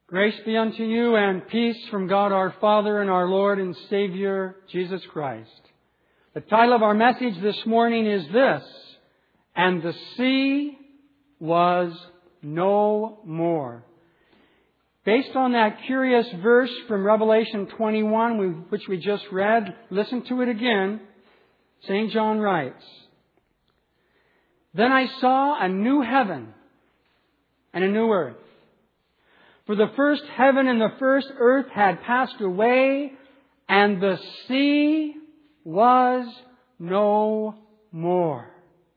Grace be unto you and peace from God our Father and our Lord and Savior, Jesus Christ. The title of our message this morning is this: And the sea was no more. Based on that curious verse from Revelation 21, which we just read, listen to it again. St. John writes, Then I saw a new heaven and a new earth. For the first heaven and the first earth had passed away, and the sea was no more.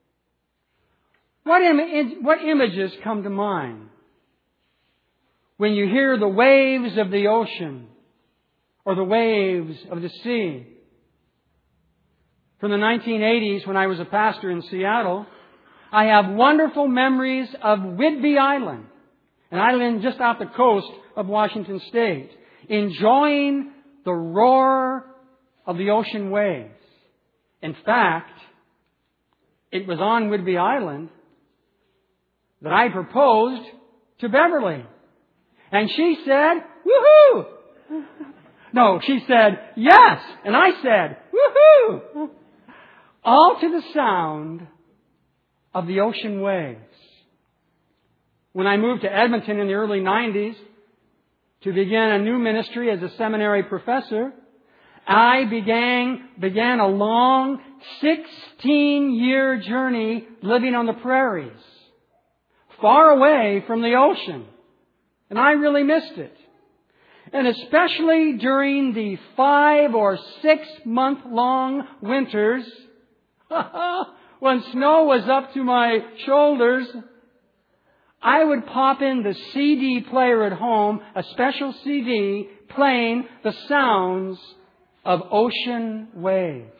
What images come to mind when you hear the waves of the ocean or the waves of the sea? From the 1980s, when I was a pastor in Seattle, I have wonderful memories of Whidbey Island, an island just off the coast of Washington State, enjoying the roar of the ocean waves. In fact, it was on Whidbey Island that I proposed to Beverly. And she said, woohoo! No, she said, yes! And I said, woohoo! All to the sound of the ocean waves. When I moved to Edmonton in the early 90s to begin a new ministry as a seminary professor, I began a long 16-year journey living on the prairies, far away from the ocean. And I really missed it. And especially during the 5 or 6 month long winters, when snow was up to my shoulders, I would pop in the CD player at home, a special CD, playing the sounds of ocean waves.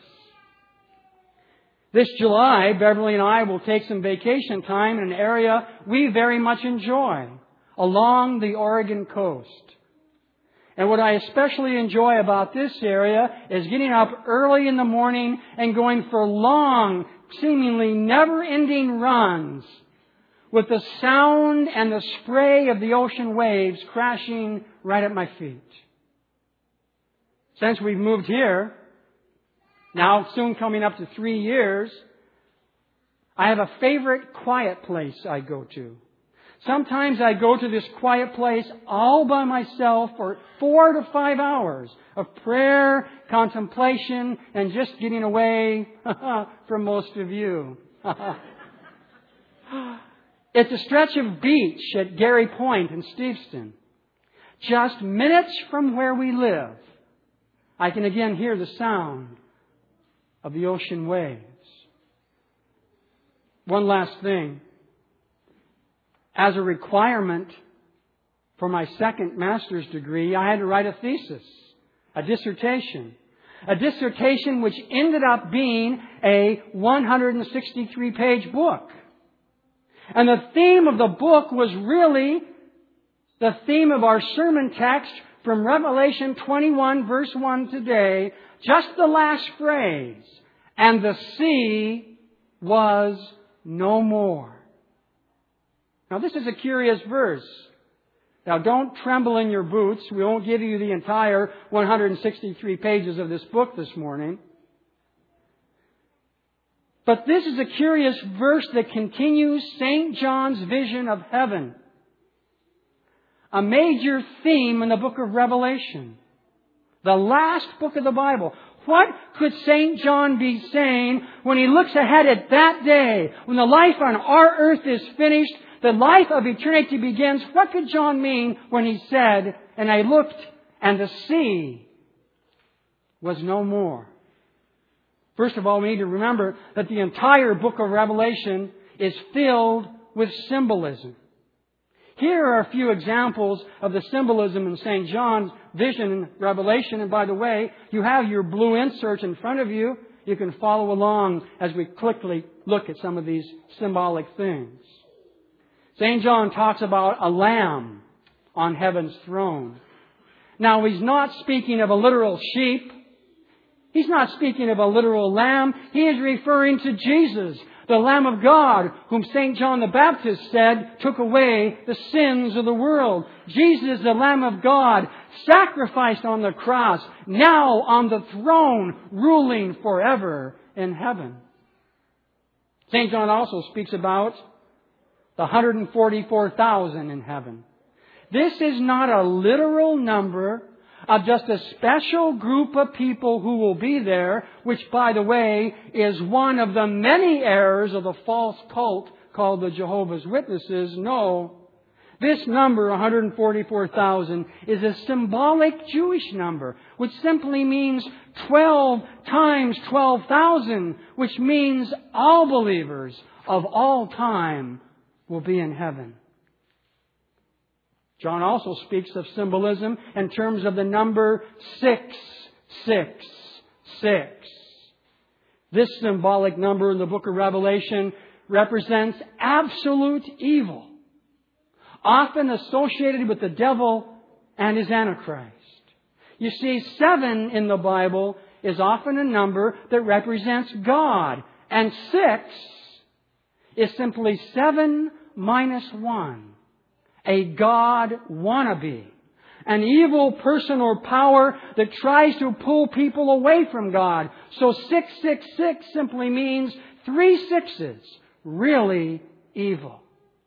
This July, Beverly and I will take some vacation time in an area we very much enjoy, along the Oregon coast. And what I especially enjoy about this area is getting up early in the morning and going for long, seemingly never-ending runs with the sound and the spray of the ocean waves crashing right at my feet. Since we've moved here, now soon coming up to 3 years, I have a favorite quiet place I go to. Sometimes I go to this quiet place all by myself for 4 to 5 hours of prayer, contemplation, and just getting away from most of you. It's a stretch of beach at Gary Point in Steveston. Just minutes from where we live, I can again hear the sound of the ocean waves. One last thing. As a requirement for my second master's degree, I had to write a thesis, a dissertation which ended up being a 163-page book. And the theme of the book was really the theme of our sermon text from Revelation 21, verse 1 today, just the last phrase, and the sea was no more. Now, this is a curious verse. Now, don't tremble in your boots. We won't give you the entire 163 pages of this book this morning. But this is a curious verse that continues St. John's vision of heaven, a major theme in the book of Revelation, the last book of the Bible. What could St. John be saying when he looks ahead at that day, when the life on our earth is finished, the life of eternity begins? What could John mean when he said, and I looked, and the sea was no more? First of all, we need to remember that the entire book of Revelation is filled with symbolism. Here are a few examples of the symbolism in St. John's vision in Revelation. And by the way, you have your blue insert in front of you. You can follow along as we quickly look at some of these symbolic things. St. John talks about a lamb on heaven's throne. Now, he's not speaking of a literal sheep. He's not speaking of a literal lamb. He is referring to Jesus, The Lamb of God, whom St. John the Baptist said took away the sins of the world. Jesus, the Lamb of God, sacrificed on the cross, now on the throne, ruling forever in heaven. St. John also speaks about the 144,000 in heaven. This is not a literal number of just a special group of people who will be there, which, by the way, is one of the many errors of the false cult called the Jehovah's Witnesses. No. This number, 144,000, is a symbolic Jewish number, which simply means 12 times 12,000, which means all believers of all time will be in heaven. John also speaks of symbolism in terms of the number 666. This symbolic number in the book of Revelation represents absolute evil, often associated with the devil and his Antichrist. You see, 7 in the Bible is often a number that represents God, and 6 is simply 7 minus 1. A God wannabe. An evil person or power that tries to pull people away from God. So 666 simply means 3 sixes. Really evil.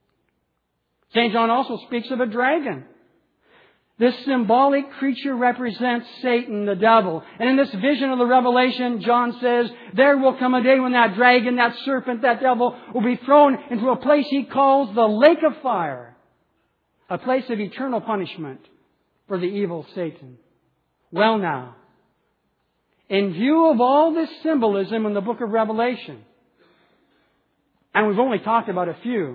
St. John also speaks of a dragon. This symbolic creature represents Satan, the devil. And in this vision of the Revelation, John says, there will come a day when that dragon, that serpent, that devil will be thrown into a place he calls the lake of fire. A place of eternal punishment for the evil Satan. Well now, in view of all this symbolism in the book of Revelation, and we've only talked about a few,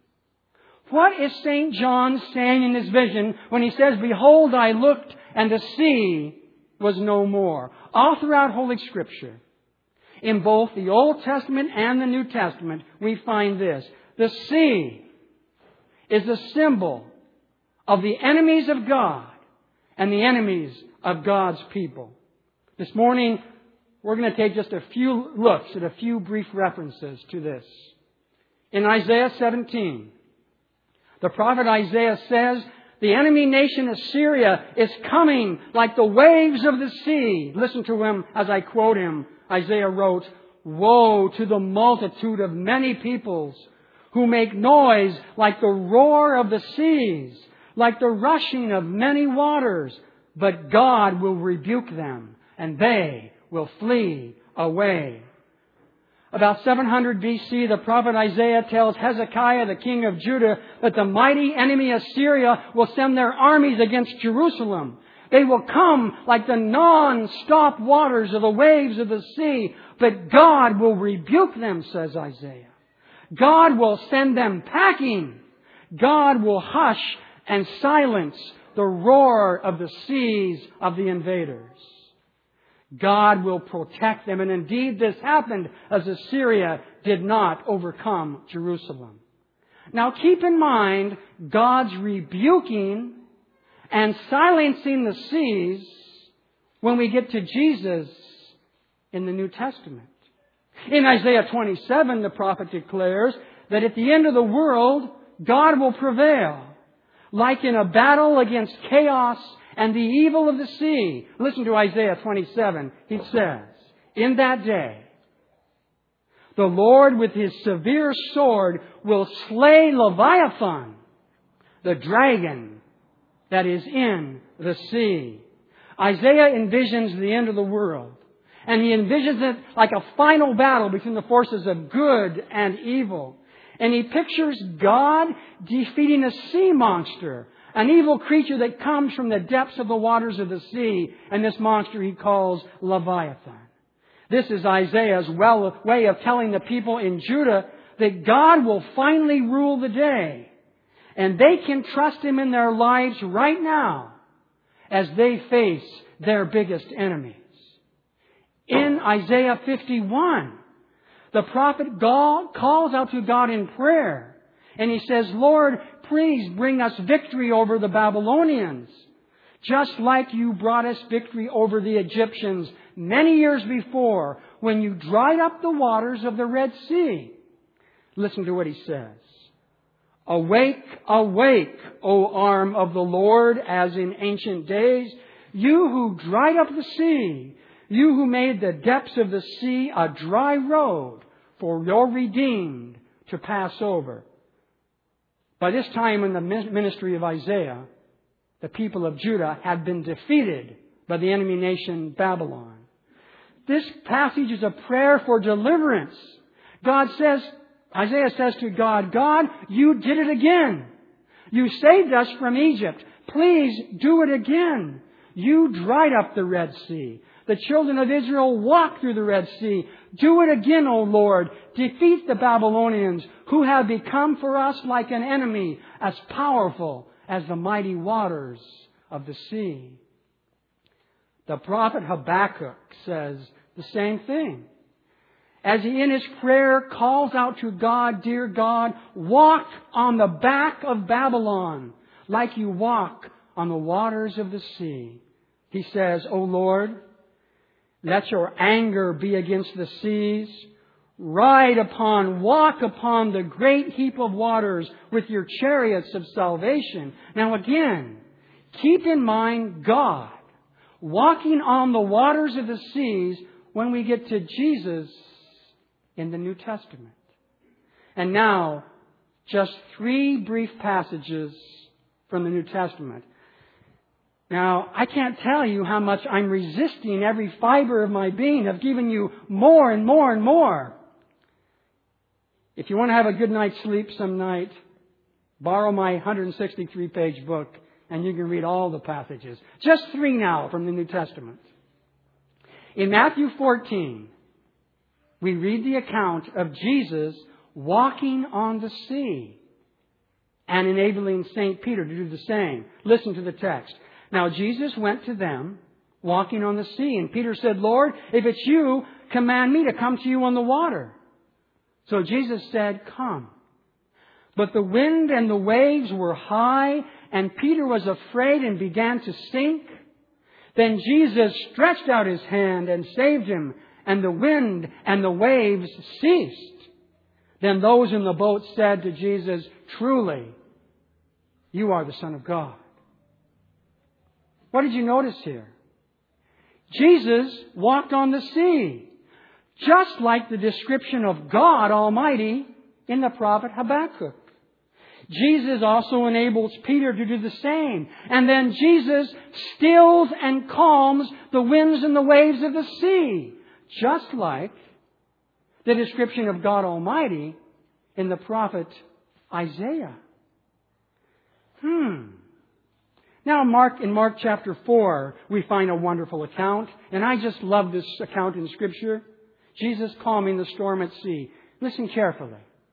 what is St. John saying in his vision when he says, behold, I looked and the sea was no more? All throughout Holy Scripture, in both the Old Testament and the New Testament, we find this. The sea is a symbol of the enemies of God and the enemies of God's people. This morning, we're going to take just a few looks at a few brief references to this. In Isaiah 17, the prophet Isaiah says, the enemy nation Assyria is coming like the waves of the sea. Listen to him as I quote him. Isaiah wrote, woe to the multitude of many peoples who make noise like the roar of the seas, like the rushing of many waters, but God will rebuke them, and they will flee away. About 700 BC, the prophet Isaiah tells Hezekiah, the king of Judah, that the mighty enemy Assyria will send their armies against Jerusalem. They will come like the non-stop waters of the waves of the sea, but God will rebuke them, says Isaiah. God will send them packing. God will hush and silence the roar of the seas of the invaders. God will protect them. And indeed, this happened as Assyria did not overcome Jerusalem. Now keep in mind God's rebuking and silencing the seas when we get to Jesus in the New Testament. In Isaiah 27, the prophet declares that at the end of the world, God will prevail. Like in a battle against chaos and the evil of the sea. Listen to Isaiah 27. He says, in that day, the Lord with His severe sword will slay Leviathan, the dragon that is in the sea. Isaiah envisions the end of the world. And he envisions it like a final battle between the forces of good and evil. And he pictures God defeating a sea monster, an evil creature that comes from the depths of the waters of the sea. And this monster he calls Leviathan. This is Isaiah's way of telling the people in Judah that God will finally rule the day. And they can trust Him in their lives right now as they face their biggest enemies. In Isaiah 51, the prophet calls out to God in prayer. And he says, Lord, please bring us victory over the Babylonians. Just like you brought us victory over the Egyptians many years before when you dried up the waters of the Red Sea. Listen to what he says. Awake, awake, O arm of the Lord, as in ancient days, you who dried up the sea, you who made the depths of the sea a dry road for your redeemed to pass over. By this time in the ministry of Isaiah, the people of Judah had been defeated by the enemy nation Babylon. This passage is a prayer for deliverance. Isaiah says to God, God, you did it again. You saved us from Egypt. Please do it again. You dried up the Red Sea. The children of Israel walked through the Red Sea. Do it again, O Lord. Defeat the Babylonians, who have become for us like an enemy, as powerful as the mighty waters of the sea. The prophet Habakkuk says the same thing. As he in his prayer calls out to God, dear God, walk on the back of Babylon like you walk on the waters of the sea. He says, O Lord, let your anger be against the seas. Walk upon the great heap of waters with your chariots of salvation. Now again, keep in mind God walking on the waters of the seas when we get to Jesus in the New Testament. And now, just 3 brief passages from the New Testament. Now, I can't tell you how much I'm resisting every fiber of my being of giving you more and more and more. If you want to have a good night's sleep some night, borrow my 163-page book and you can read all the passages. Just 3 now from the New Testament. In Matthew 14, we read the account of Jesus walking on the sea and enabling St. Peter to do the same. Listen to the text. Now Jesus went to them walking on the sea, and Peter said, Lord, if it's you, command me to come to you on the water. So Jesus said, come. But the wind and the waves were high, and Peter was afraid and began to sink. Then Jesus stretched out his hand and saved him, and the wind and the waves ceased. Then those in the boat said to Jesus, truly, you are the Son of God. What did you notice here? Jesus walked on the sea, just like the description of God Almighty in the prophet Habakkuk. Jesus also enables Peter to do the same. And then Jesus stills and calms the winds and the waves of the sea, just like the description of God Almighty in the prophet Isaiah. Now, in Mark chapter 4, we find a wonderful account. And I just love this account in Scripture. Jesus calming the storm at sea. Listen carefully.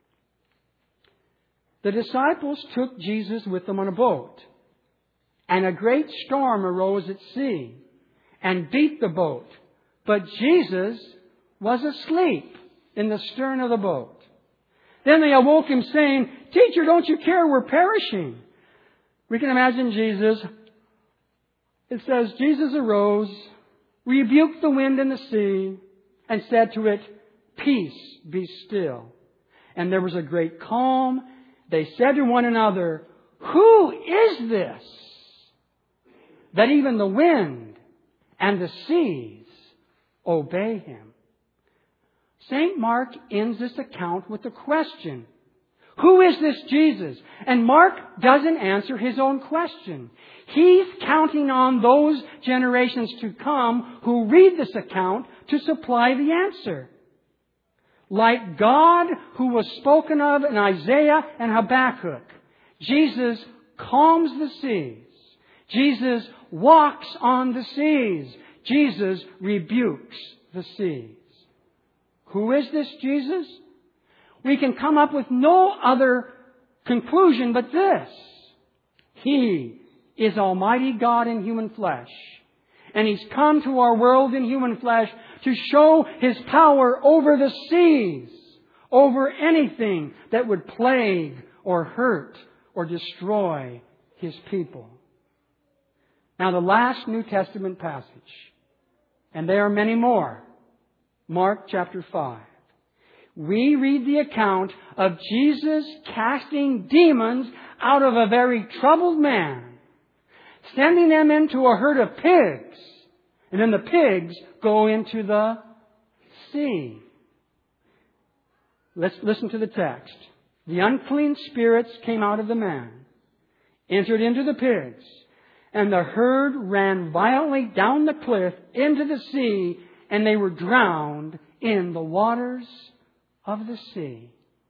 The disciples took Jesus with them on a boat. And a great storm arose at sea and beat the boat. But Jesus was asleep in the stern of the boat. Then they awoke him saying, Teacher, don't you care? We're perishing. We can imagine Jesus. It says, Jesus arose, rebuked the wind and the sea, and said to it, Peace, be still. And there was a great calm. They said to one another, Who is this? That even the wind and the seas obey him. St. Mark ends this account with a question. Who is this Jesus? And Mark doesn't answer his own question. He's counting on those generations to come who read this account to supply the answer. Like God, who was spoken of in Isaiah and Habakkuk, Jesus calms the seas. Jesus walks on the seas. Jesus rebukes the seas. Who is this Jesus? We can come up with no other conclusion but this. He is Almighty God in human flesh. And He's come to our world in human flesh to show His power over the seas, over anything that would plague or hurt or destroy His people. Now the last New Testament passage, and there are many more, Mark chapter 5. we read the account of Jesus casting demons out of a very troubled man, sending them into a herd of pigs, and then the pigs go into the sea. Let's listen to the text. The unclean spirits came out of the man, entered into the pigs, and the herd ran violently down the cliff into the sea, and they were drowned in the waters of the sea.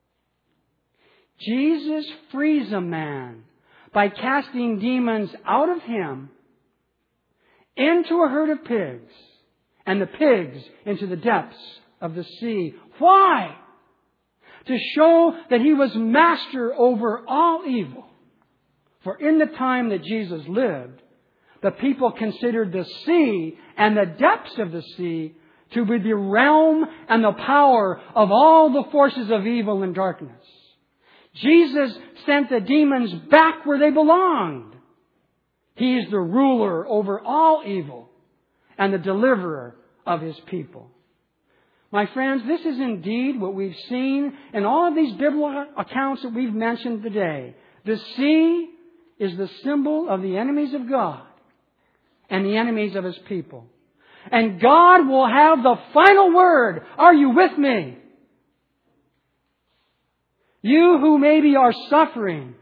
Jesus frees a man by casting demons out of him into a herd of pigs, and the pigs into the depths of the sea. Why? To show that He was master over all evil. For in the time that Jesus lived, the people considered the sea and the depths of the sea to be the realm and the power of all the forces of evil and darkness. Jesus sent the demons back where they belonged. He is the ruler over all evil and the deliverer of His people. My friends, this is indeed what we've seen in all of these biblical accounts that we've mentioned today. The sea is the symbol of the enemies of God and the enemies of His people. And God will have the final word. Are you with me? You who maybe are suffering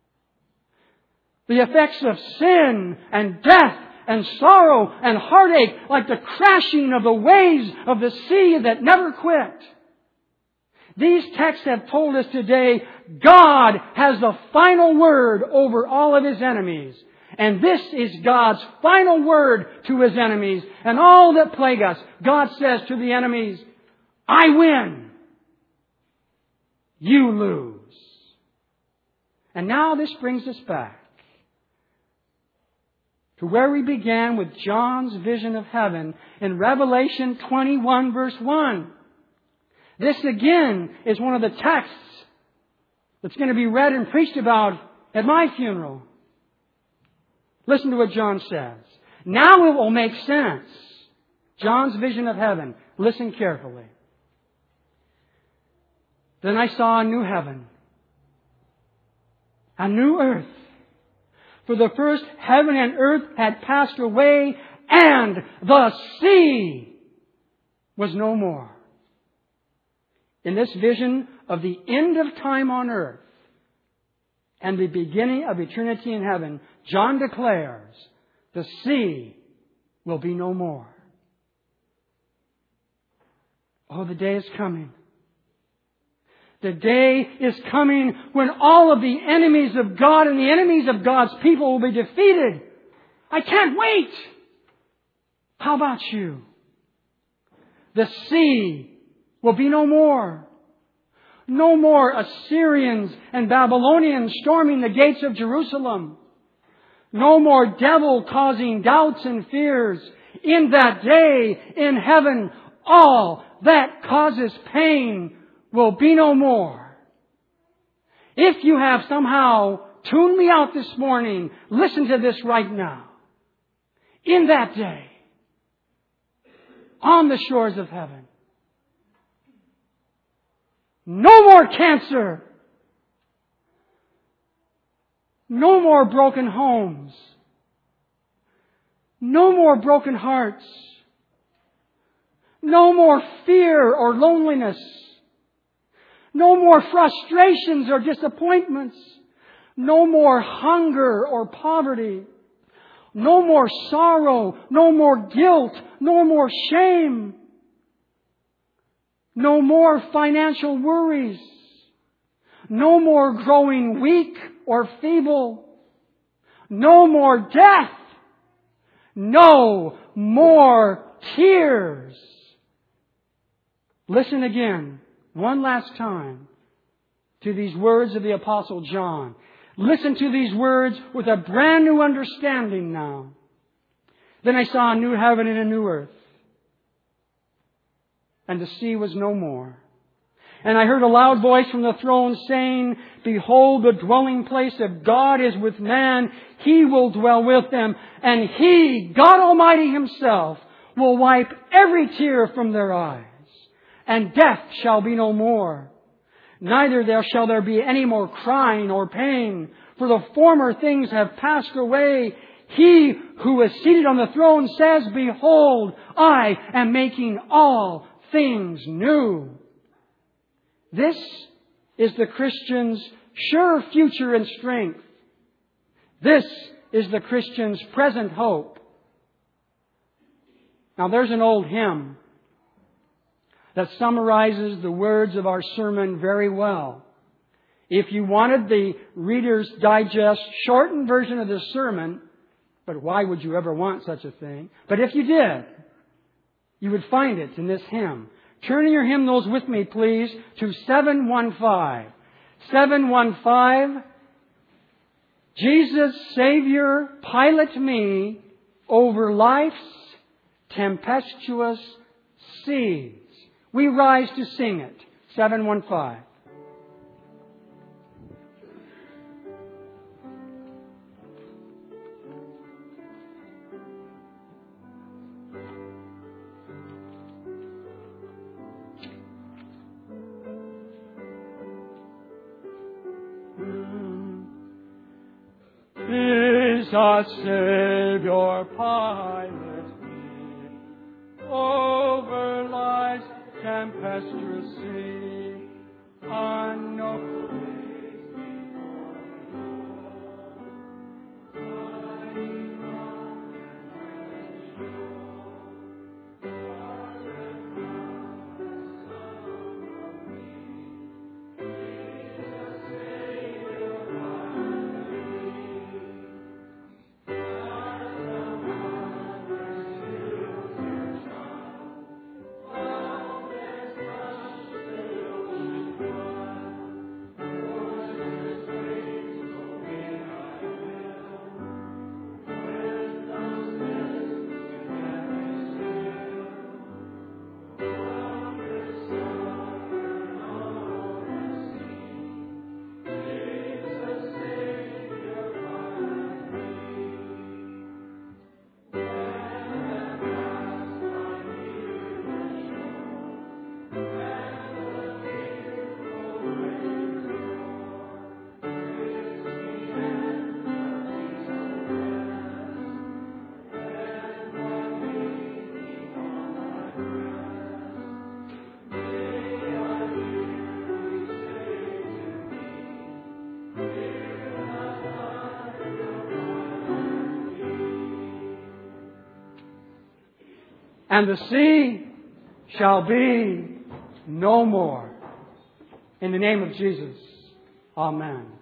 the effects of sin and death and sorrow and heartache like the crashing of the waves of the sea that never quit. These texts have told us today God has the final word over all of His enemies. And this is God's final word to His enemies. And all that plague us, God says to the enemies, I win. You lose. And now this brings us back to where we began with John's vision of heaven in Revelation 21 verse 1. This again is one of the texts that's going to be read and preached about at my funeral. Listen to what John says. Now it will make sense. John's vision of heaven. Listen carefully. Then I saw a new heaven, a new earth. For the first heaven and earth had passed away, and the sea was no more. In this vision of the end of time on earth and the beginning of eternity in heaven, John declares the sea will be no more. Oh, the day is coming. The day is coming when all of the enemies of God and the enemies of God's people will be defeated. I can't wait. How about you? The sea will be no more. No more Assyrians and Babylonians storming the gates of Jerusalem. No more devil causing doubts and fears. In that day, in heaven, all that causes pain will be no more. If you have somehow tuned me out this morning, listen to this right now. In that day, on the shores of heaven, no more cancer. No more broken homes. No more broken hearts. No more fear or loneliness. No more frustrations or disappointments. No more hunger or poverty. No more sorrow. No more guilt. No more shame. No more financial worries. No more growing weak or feeble. No more death. No more tears. Listen again, one last time, to these words of the Apostle John. Listen to these words with a brand new understanding now. Then I saw a new heaven and a new earth, and the sea was no more. And I heard a loud voice from the throne saying, Behold, the dwelling place of God is with man. He will dwell with them. And He, God Almighty Himself, will wipe every tear from their eyes. and death shall be no more. Neither shall there be any more crying or pain, for the former things have passed away. He who is seated on the throne says, Behold, I am making all things new. This is the Christian's sure future and strength. This is the Christian's present hope. Now there's an old hymn that summarizes the words of our sermon very well. If you wanted the Reader's Digest shortened version of this sermon, but why would you ever want such a thing? But if you did, you would find it in this hymn. Turn in your hymnals with me, please, to 715. 715, Jesus, Savior, pilot me over life's tempestuous seas. We rise to sing it. 715. Jesus, Savior, pilot me over life's tempestuous sea, unknown. And the sea shall be no more. In the name of Jesus, amen.